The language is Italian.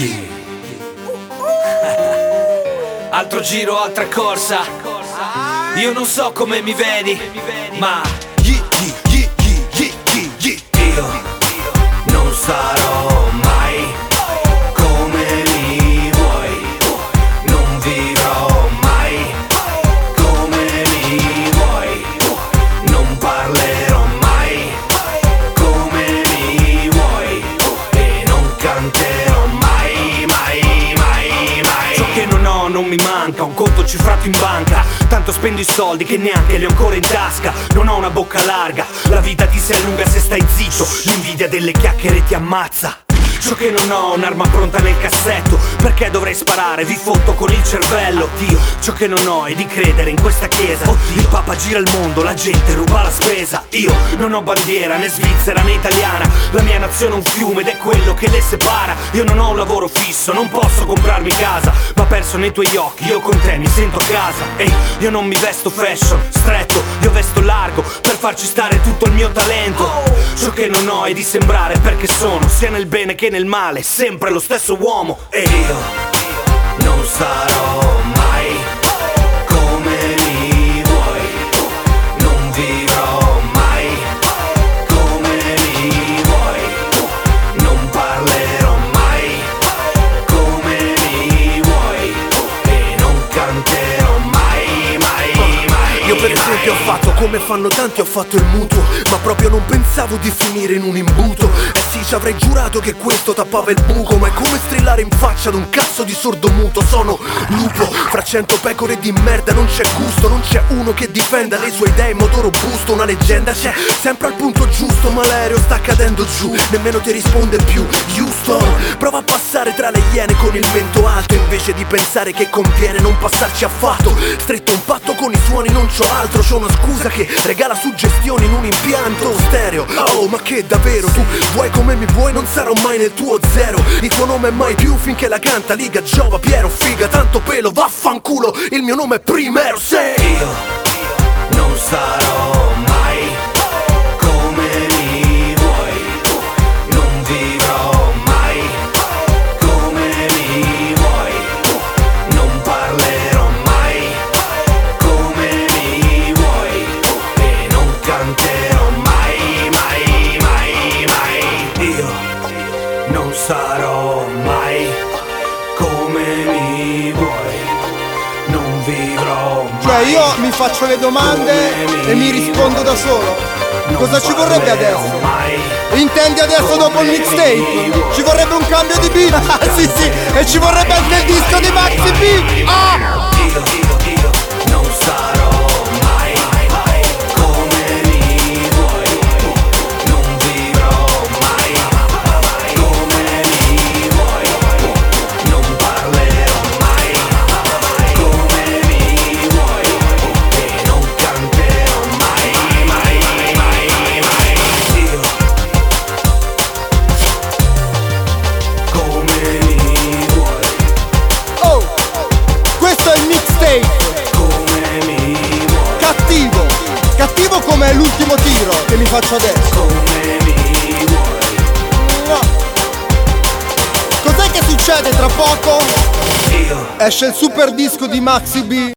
Altro giro, altra corsa. Io non so come mi vedi, ma io non sarò mai come mi vuoi. Non vivrò mai come mi vuoi. Non parlerò mai come mi vuoi. E non canterò mai, mai, mai, mai. Ciò che non ho non mi manca, un conto cifrato in banca. Tanto spendo i soldi che neanche li ho ancora in tasca. Non ho una bocca larga, la vita ti si allunga se stai zitto. L'invidia delle chiacchiere ti ammazza. Ciò che non ho un'arma pronta nel cassetto. Perché dovrei sparare? Vi fotto con il cervello. Dio, ciò che non ho è di credere in questa chiesa. Il Papa gira il mondo, la gente ruba la spesa. Io non ho bandiera né svizzera né italiana. La mia nazione è un fiume ed è quello che le separa. Io non ho un lavoro fisso, non posso comprarmi casa, ma perso nei tuoi occhi, io con te mi sento a casa. Ehi, io non mi vesto fashion, stretto, io vesto largo per farci stare tutto il mio talento. Ciò che non ho è di sembrare perché sono, sia nel bene che nel male, sempre lo stesso uomo. E io non sarò mai come mi vuoi. Non vivrò mai come mi vuoi. Non parlerò mai come mi vuoi. E non canterò mai, mai, mai. Io per esempio ho fatto come fanno tanti, ho fatto il mutuo, ma proprio non pensavo di finire in un imbuto. Sì, ci avrei giurato che questo tappava il buco, ma è come strillare in faccia ad un cazzo di sordomuto. Sono lupo, fra 100 pecore di merda non c'è gusto. Non c'è uno che difenda le sue idee in modo robusto. Una leggenda c'è sempre al punto giusto, ma l'aereo sta cadendo giù, nemmeno ti risponde più. Houston, prova a passare tra le iene con il vento alto, invece di pensare che conviene non passarci affatto. Stretto un patto con i suoni, non c'ho altro. C'ho una scusa che regala suggestioni in un impianto stereo. Oh, ma che davvero tu vuoi come mi vuoi? Non sarò mai nel tuo zero. Il tuo nome è mai più finché la canta Liga, Giova, Piero, figa, tanto pelo, vaffanculo. Il mio nome è Primero. Se io non sarò mai come mi vuoi. Non vivrò mai come mi vuoi. Non parlerò mai come mi vuoi. E non canterò mai, mai, mai, mai. Io non sarò mai come mi vuoi. Non vivrò mai. Cioè io mi faccio le domande e mi rispondo da solo. Cosa ci vorrebbe adesso? Intendi adesso dopo il mixtape? Ci vorrebbe un cambio di beat. Sì sì, e ci vorrebbe anche il disco di Maxi B. Ah! Io non sarò mai come mi vuoi. Non vivrò mai come mi vuoi. Non parlerò mai come mi vuoi. E non canterò mai, mai, mai, mai. Io come mi vuoi. Oh! Questo è il mixtape. Come mi vuoi. Cattivo! Cattivo come l'ultimo tiro che mi faccio adesso. Come mi vuoi. No. Cos'è che succede tra poco? Io Esce il super disco di Maxi B.